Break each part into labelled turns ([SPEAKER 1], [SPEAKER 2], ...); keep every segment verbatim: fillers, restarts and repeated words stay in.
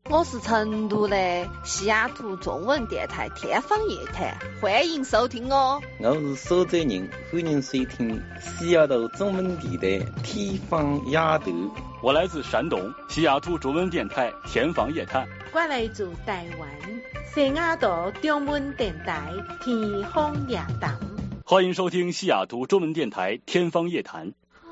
[SPEAKER 1] 我是成都的西雅图中文电台天方夜谭，欢迎收听哦。
[SPEAKER 2] 我是苏州人，欢迎收听西雅图中文电台天方夜谭。
[SPEAKER 3] 我来自山东西雅图中文电台天方夜谭。
[SPEAKER 4] 我来自台湾西雅图中文电台天方夜谭。
[SPEAKER 3] 欢迎收听西雅图中文电台天方夜谭。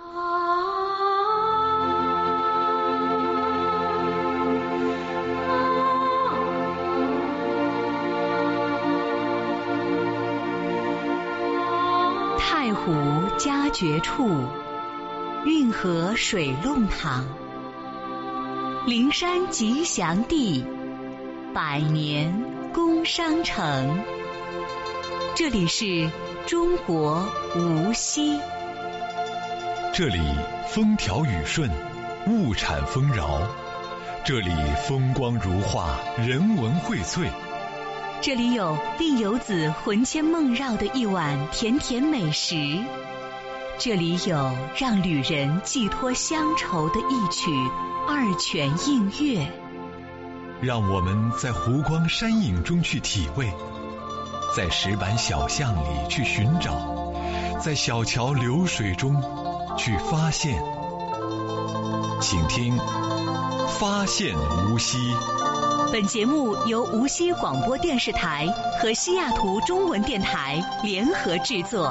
[SPEAKER 5] 太湖佳绝处，运河水弄堂，灵山吉祥地，百年工商城。这里是中国无锡，
[SPEAKER 6] 这里风调雨顺，物产丰饶，这里风光如画，人文荟萃。
[SPEAKER 5] 这里有令游子魂牵梦绕的一碗甜甜美食，这里有让旅人寄托乡愁的一曲二泉映月。
[SPEAKER 6] 让我们在湖光山影中去体味，在石板小巷里去寻找，在小桥流水中去发现。请听发现无锡。
[SPEAKER 5] 本节目由无锡广播电视台和西雅图中文电台联合制作。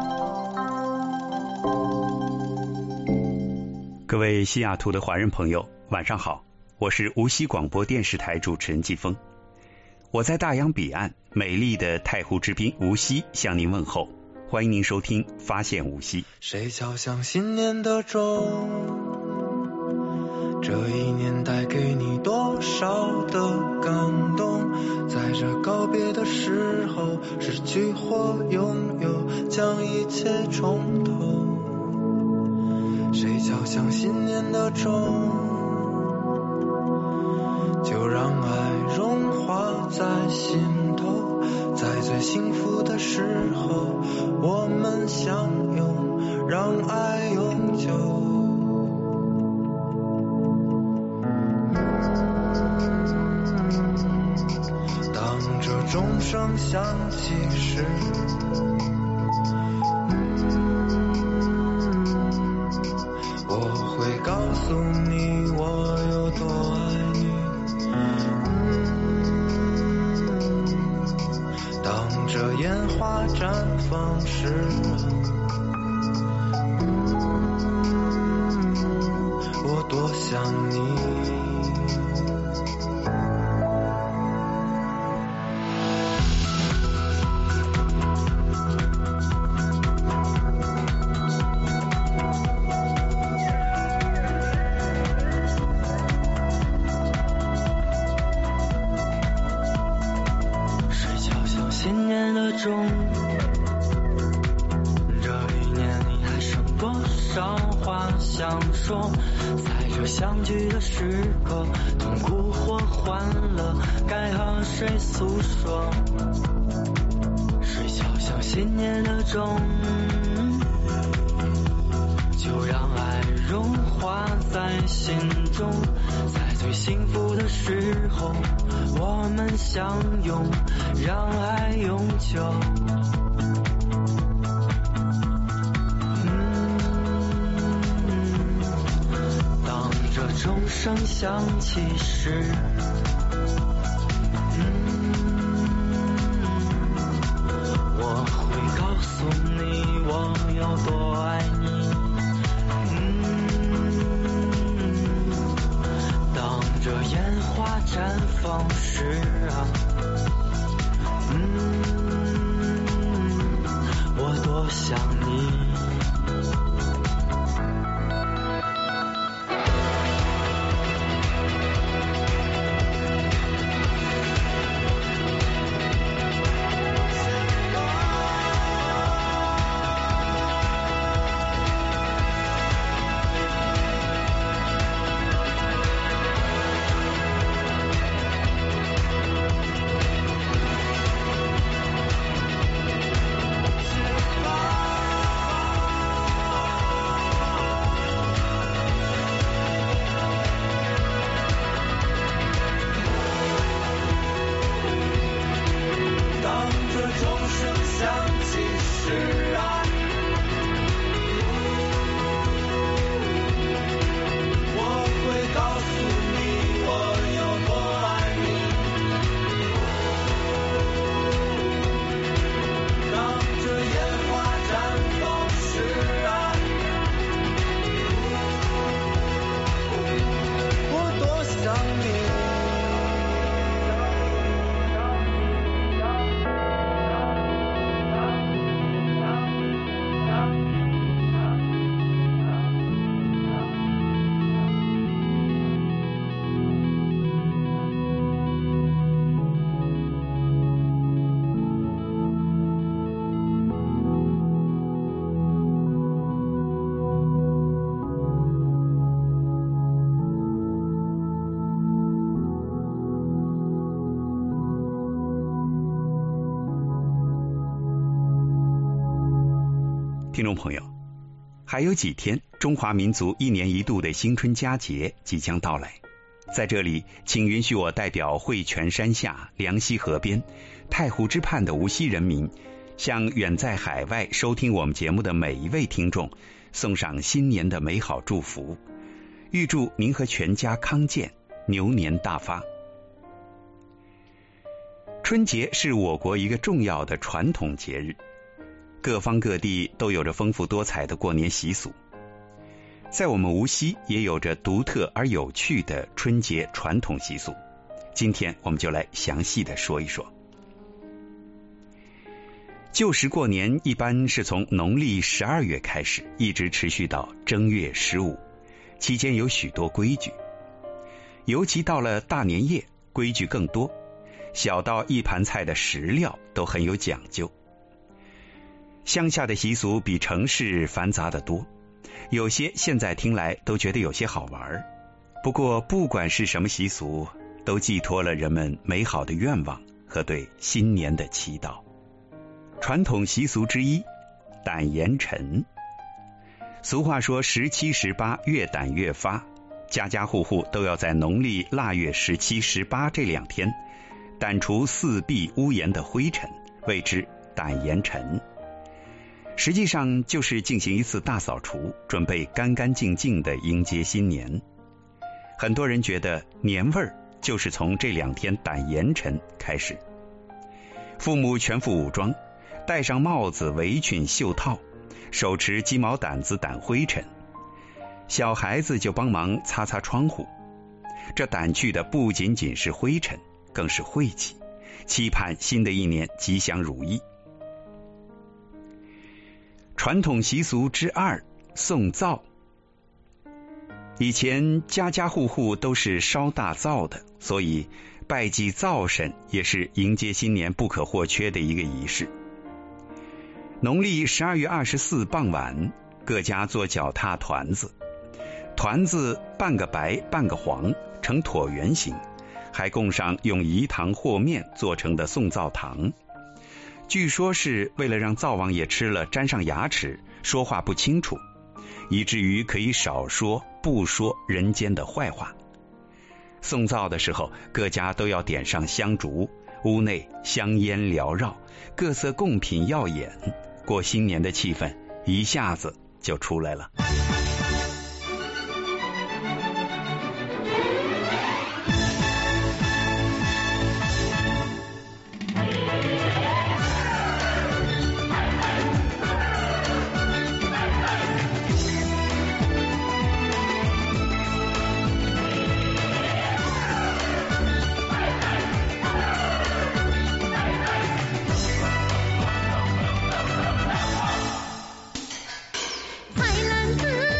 [SPEAKER 7] 各位西雅图的华人朋友，晚上好，我是无锡广播电视台主持人季风。我在大洋彼岸美丽的太湖之滨无锡向您问候，欢迎您收听发现无锡。
[SPEAKER 8] 谁敲响新年的钟，这一年带给你多少的感动，在这告别的时候，失去或拥有，将一切重头。谁敲响新年的钟，就让爱融化在心头，在最幸福的时候，我们相拥，让爱永久。钟声响起时，我会告诉你我有多爱你。当这烟花绽放时，我多想你。在这相聚的时刻，痛苦或欢乐，该和谁诉说？谁敲响新年的钟，就让爱融化在心中，在最幸福的时候，我们相拥，让爱永久。钟声响起时，嗯，我会告诉你我有多爱你。嗯，当这烟花绽放时啊，嗯，我多想你。
[SPEAKER 7] 听众朋友，还有几天，中华民族一年一度的新春佳节即将到来。在这里，请允许我代表汇泉山下、梁溪河边、太湖之畔的无锡人民，向远在海外收听我们节目的每一位听众送上新年的美好祝福，预祝您和全家康健，牛年大发。春节是我国一个重要的传统节日，各方各地都有着丰富多彩的过年习俗。在我们无锡也有着独特而有趣的春节传统习俗，今天我们就来详细的说一说。旧时过年一般是从农历十二月开始，一直持续到正月十五，期间有许多规矩，尤其到了大年夜，规矩更多，小到一盘菜的食料都很有讲究。乡下的习俗比城市繁杂得多，有些现在听来都觉得有些好玩。不过不管是什么习俗，都寄托了人们美好的愿望和对新年的祈祷。传统习俗之一，胆盐晨。俗话说十七十八越胆越发，家家户户都要在农历腊月十七十八这两天掸除四壁屋檐的灰尘，谓之胆盐晨。实际上就是进行一次大扫除，准备干干净净的迎接新年。很多人觉得年味儿就是从这两天胆盐晨开始。父母全副武装，戴上帽子、围裙、袖套，手持鸡毛掸子掸灰尘，小孩子就帮忙擦擦窗户。这掸去的不仅仅是灰尘，更是晦气，期盼新的一年吉祥如意。传统习俗之二，送灶。以前家家户户都是烧大灶的，所以拜祭灶神也是迎接新年不可或缺的一个仪式。农历十二月二十四傍晚，各家做脚踏团子，团子半个白半个黄，呈椭圆形，还供上用饴糖和面做成的送灶糖。据说是为了让灶王爷吃了粘上牙齿，说话不清楚，以至于可以少说不说人间的坏话。送灶的时候，各家都要点上香烛，屋内香烟缭绕，各色贡品耀眼，过新年的气氛一下子就出来了。
[SPEAKER 9] 菜篮子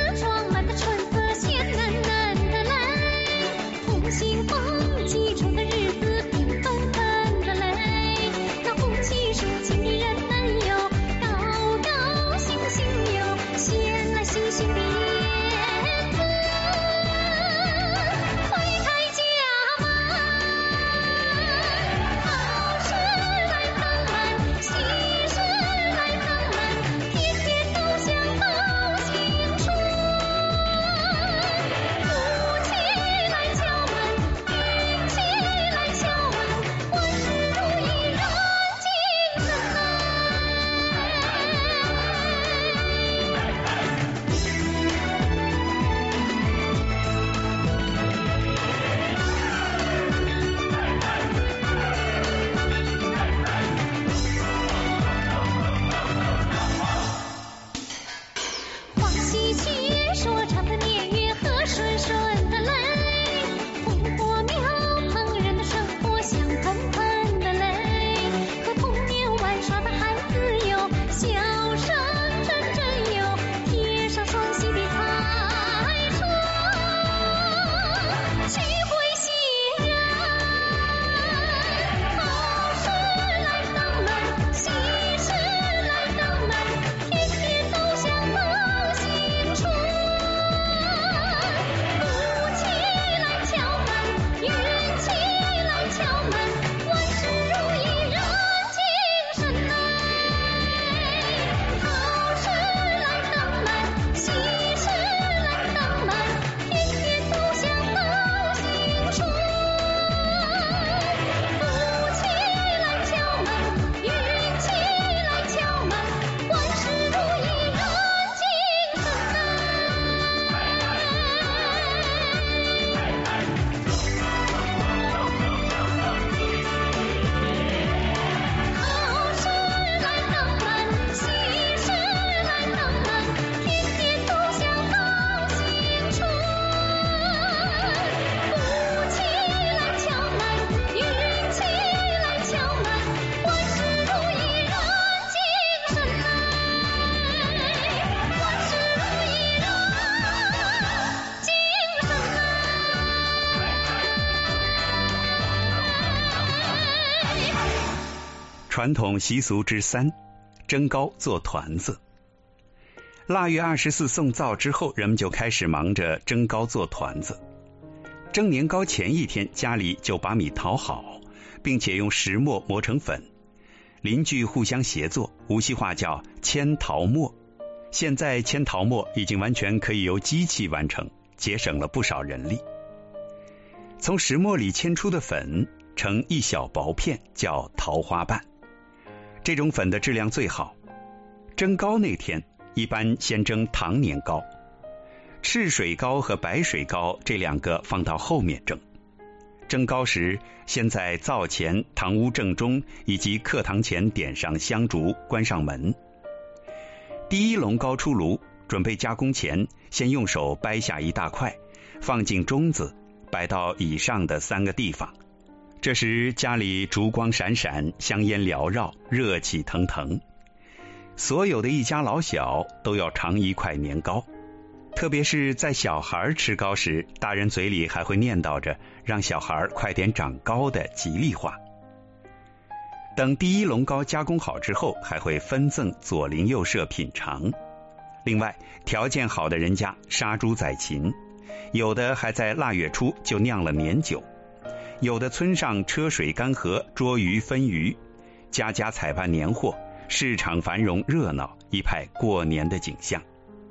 [SPEAKER 7] 传统习俗之三，蒸糕做团子。腊月二十四送灶之后，人们就开始忙着蒸糕做团子。蒸年糕前一天，家里就把米淘好，并且用石磨磨成粉，邻居互相协作，无锡话叫扦淘磨。现在扦淘磨已经完全可以由机器完成，节省了不少人力。从石磨里扦出的粉成一小薄片，叫桃花瓣。这种粉的质量最好。蒸糕那天一般先蒸糖年糕，赤水糕和白水糕这两个放到后面蒸。蒸糕时，先在灶前、堂屋正中以及课堂前点上香烛，关上门。第一笼糕出炉，准备加工前，先用手掰下一大块，放进盅子，摆到以上的三个地方。这时家里烛光闪闪，香烟缭绕，热气腾腾。所有的一家老小都要尝一块年糕，特别是在小孩吃糕时，大人嘴里还会念叨着让小孩快点长高的吉利话。等第一笼糕加工好之后，还会分赠左邻右舍品尝。另外，条件好的人家杀猪宰禽，有的还在腊月初就酿了年酒，有的村上车水干河，捉鱼分鱼，家家采办年货，市场繁荣热闹，一派过年的景象。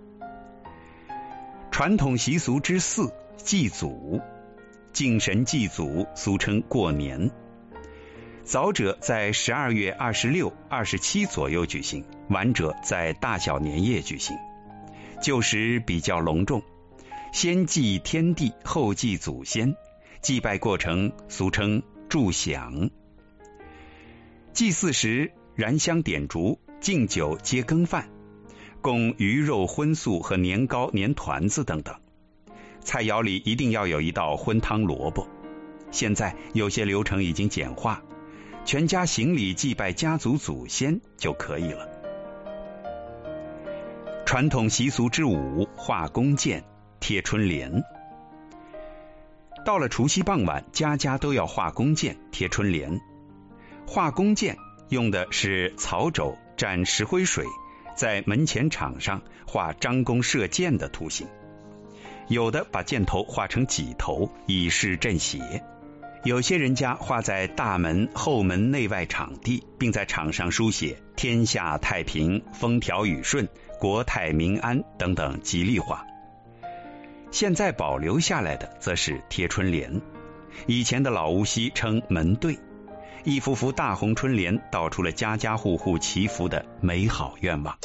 [SPEAKER 7] 传统习俗之四，祭祖。敬神祭祖俗称过年，早者在十二月二十六、二十七左右举行，晚者在大小年夜举行。旧时比较隆重，先祭天地，后祭祖先，祭拜过程俗称炷享。祭祀时燃香点烛，敬酒接羹饭，供鱼肉荤素和年糕、年团子等等。菜肴里一定要有一道荤汤萝卜。现在有些流程已经简化，全家行礼祭拜家族祖先就可以了。传统习俗之五，画弓箭、贴春联。到了除夕傍晚，家家都要画弓箭、贴春联。画弓箭用的是草帚蘸石灰水，在门前场上画张弓射箭的图形。有的把箭头画成几头，以示镇邪。有些人家画在大门、后门内外场地，并在场上书写天下太平、风调雨顺、国泰民安等等吉利话。现在保留下来的则是贴春联，以前的老无锡称门对，一幅幅大红春联道出了家家户户祈福的美好愿望。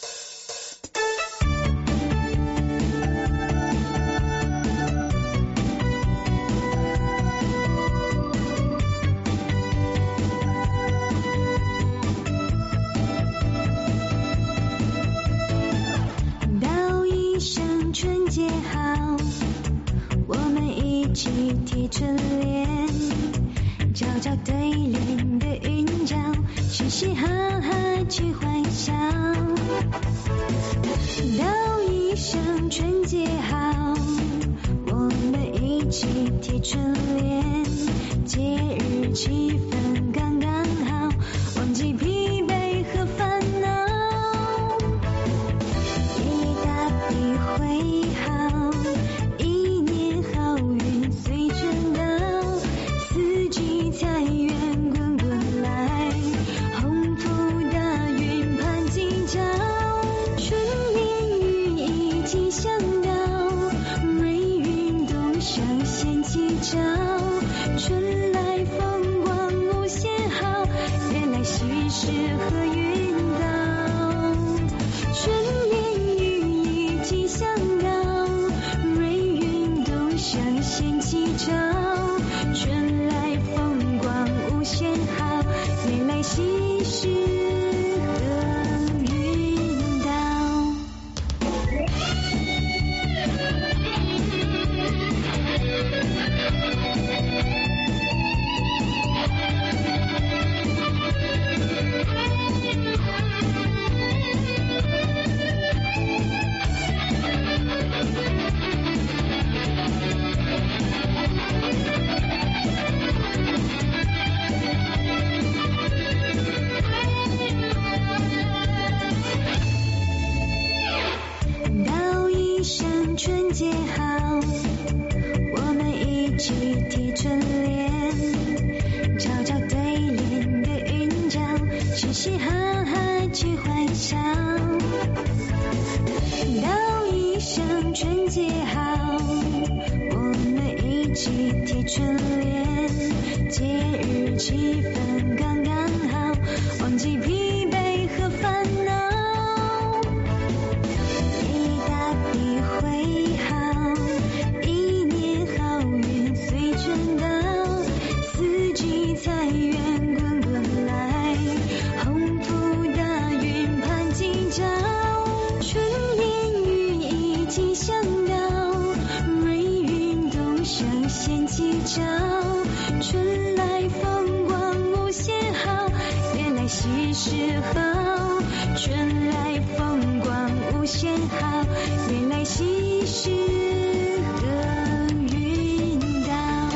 [SPEAKER 9] 贴春联，朝朝对联的韵脚，嘻嘻哈哈去欢笑。道一声春节好，我们一起贴春联，节日气氛刚刚好，忘记疲惫和烦恼，一大笔挥毫，一年好运随春到，四季财源滚滚来，鸿福大运盼今朝，春年寓意吉祥到，霉运东上献吉兆， 喜时候，春来风光无限好，原来喜事和运到。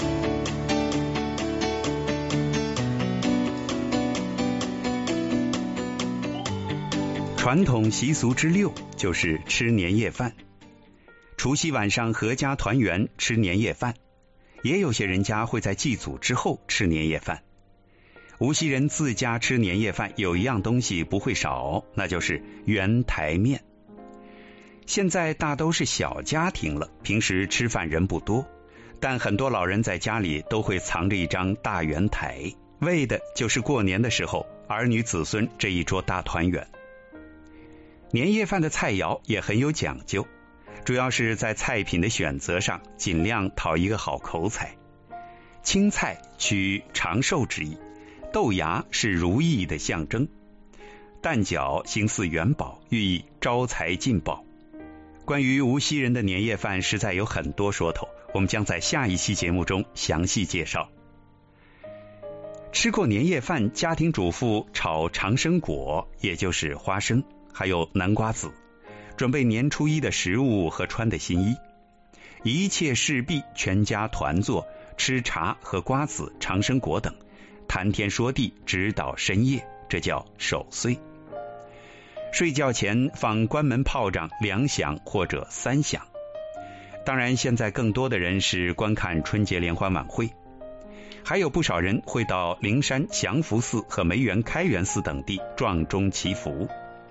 [SPEAKER 7] 传统习俗之六就是吃年夜饭。除夕晚上合家团圆吃年夜饭，也有些人家会在祭祖之后吃年夜饭。无锡人自家吃年夜饭有一样东西不会少，那就是圆台面。现在大都是小家庭了，平时吃饭人不多，但很多老人在家里都会藏着一张大圆台，为的就是过年的时候儿女子孙这一桌大团圆。年夜饭的菜肴也很有讲究，主要是在菜品的选择上尽量讨一个好口彩。青菜取长寿之意，豆芽是如意的象征，蛋饺形似元宝，寓意招财进宝。关于无锡人的年夜饭实在有很多说头，我们将在下一期节目中详细介绍。吃过年夜饭，家庭主妇炒长生果，也就是花生，还有南瓜子，准备年初一的食物和穿的新衣。一切事毕，全家团坐，吃茶和瓜子、长生果等，谈天说地，直到深夜，这叫守岁。睡觉前放关门炮仗两响或者三响。当然，现在更多的人是观看春节联欢晚会，还有不少人会到灵山祥福寺和梅园开元寺等地撞钟祈福。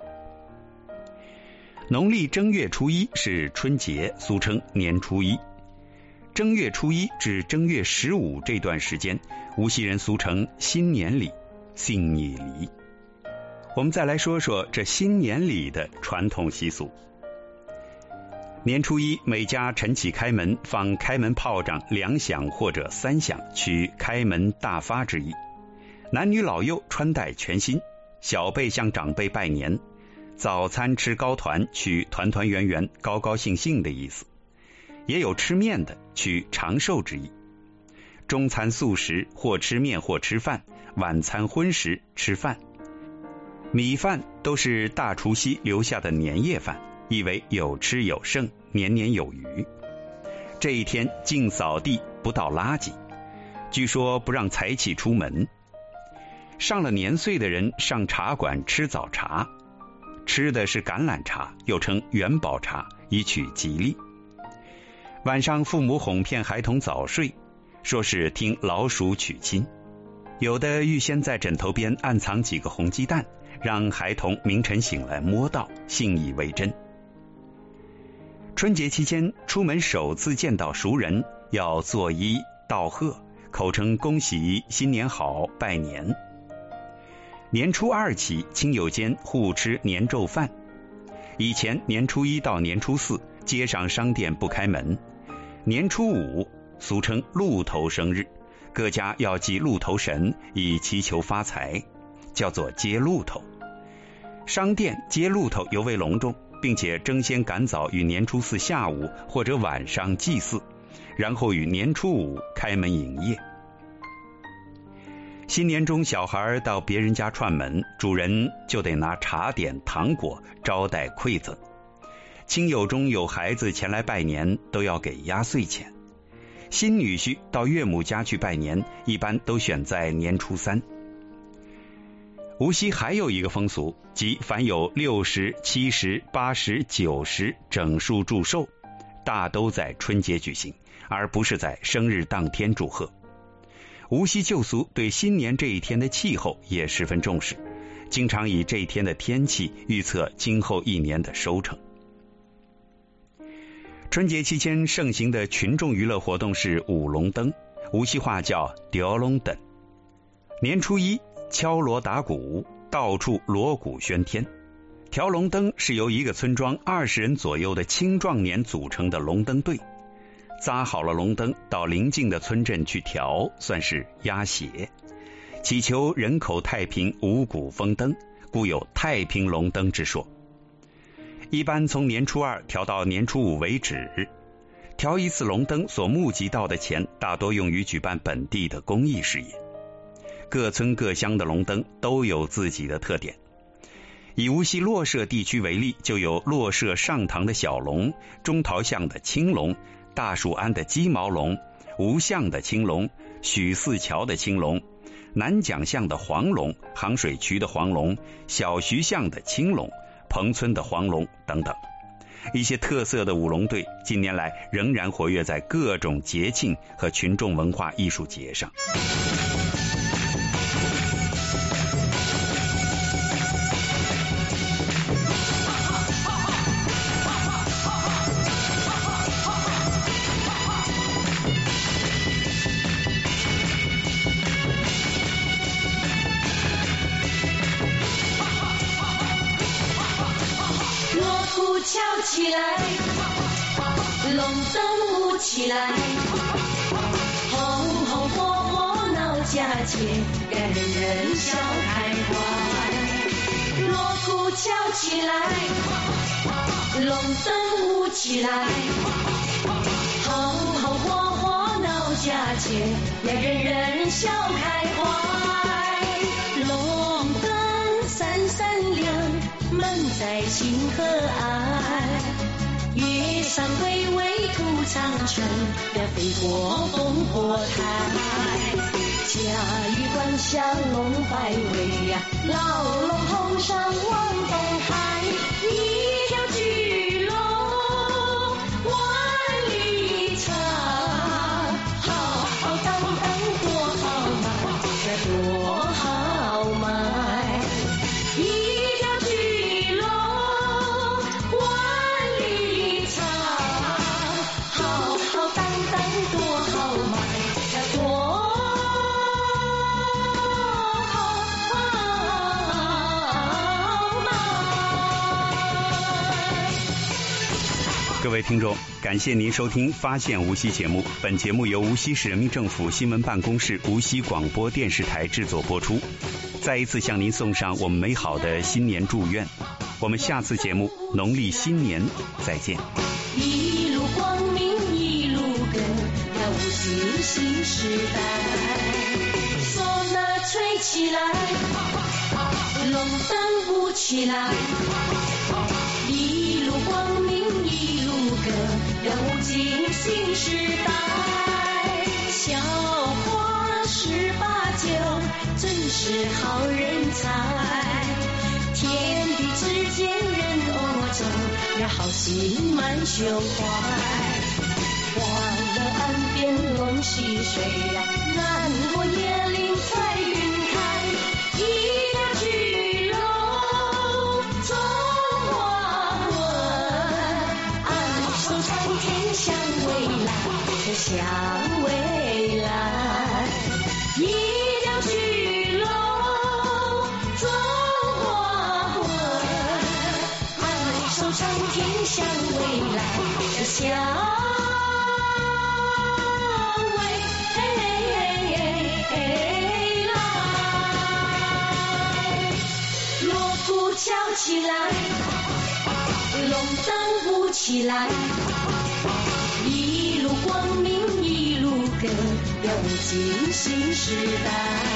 [SPEAKER 7] 农历正月初一是春节，俗称年初一。正月初一至正月十五这段时间，无锡人俗称新年礼、新年礼。我们再来说说这新年礼的传统习俗。年初一，每家晨起开门，放开门炮仗两响或者三响，取开门大发之意。男女老幼穿戴全新，小辈向长辈拜年。早餐吃糕团，取团团圆圆、高高兴兴的意思。也有吃面的，取长寿之意。中餐素食，或吃面或吃饭；晚餐荤食，吃饭。米饭都是大除夕留下的年夜饭，意为有吃有剩，年年有余。这一天净扫地，不倒垃圾，据说不让财气出门。上了年岁的人上茶馆吃早茶，吃的是橄榄茶，又称元宝茶，以取吉利。晚上父母哄骗孩童早睡，说是听老鼠娶亲。有的预先在枕头边暗藏几个红鸡蛋，让孩童明晨醒来摸到，信以为真。春节期间出门首次见到熟人，要作揖道贺，口称恭喜新年好，拜年。年初二起，亲友间互吃年昼饭。以前年初一到年初四，街上商店不开门。年初五，俗称鹿头生日，各家要祭鹿头神，以祈求发财，叫做接鹿头。商店接鹿头尤为隆重，并且争先赶早于年初四下午或者晚上祭祀，然后于年初五开门营业。新年中，小孩到别人家串门，主人就得拿茶点、糖果招待馈赠。亲友中有孩子前来拜年，都要给压岁钱。新女婿到岳母家去拜年，一般都选在年初三。无锡还有一个风俗，即凡有六十、七十、八十、九十整数祝寿，大都在春节举行，而不是在生日当天祝贺。无锡旧俗对新年这一天的气候也十分重视，经常以这一天的天气预测今后一年的收成。春节期间盛行的群众娱乐活动是舞龙灯，无锡话叫吊龙灯。年初一敲锣打鼓，到处锣鼓喧天。调龙灯是由一个村庄二十人左右的青壮年组成的龙灯队，扎好了龙灯，到邻近的村镇去调，算是压邪，祈求人口太平，五谷丰登，故有太平龙灯之说。一般从年初二调到年初五为止，调一次龙灯所募集到的钱大多用于举办本地的公益事业。 各村各乡的龙灯都有自己的特点。以无锡洛社地区为例，就有洛社上塘的小龙、中桃巷的青龙、大蜀庵的鸡毛龙、吴巷的青龙、许四桥的青龙、南蒋巷的黄龙、杭水区的黄龙、小徐巷的青龙、彭村的黄龙等等。一些特色的舞龙队近年来仍然活跃在各种节庆和群众文化艺术节上。
[SPEAKER 9] 跳起来，龙灯舞起来，红红火火闹佳节，让人人笑开怀。锣鼓敲起来，龙灯舞起来，红红火火闹佳节，让人人笑开怀。龙灯闪闪亮，满载情和爱，月上巍巍吐长城，要飞过烽火台。驾驭观祥龙摆尾呀，老龙头上往东海，一条巨龙万里长，浩浩荡荡多豪迈，多豪迈。一条巨龙万里长，浩浩荡荡多豪迈，多
[SPEAKER 7] 各位听众，感谢您收听《发现无锡》节目。本节目由无锡市人民政府新闻办公室、无锡广播电视台制作播出。再一次向您送上我们美好的新年祝愿。我们下次节目农历新年再见。
[SPEAKER 9] 一路光明一路歌，要无锡新时代。唢呐吹起来，龙灯舞起来，一路光明一路歌，要无尽新时代。小花十八九，真是好人才。天地之间人欧洲，要好心满胸怀。欢乐岸边龙戏水呀，南国椰林彩云开。一条巨龙中华文，安守苍天向未来，向未来。一条巨龙中华文，安守苍天向未来，向敲起来，龙灯舞起来，一路光明一路歌，要无尽新时代。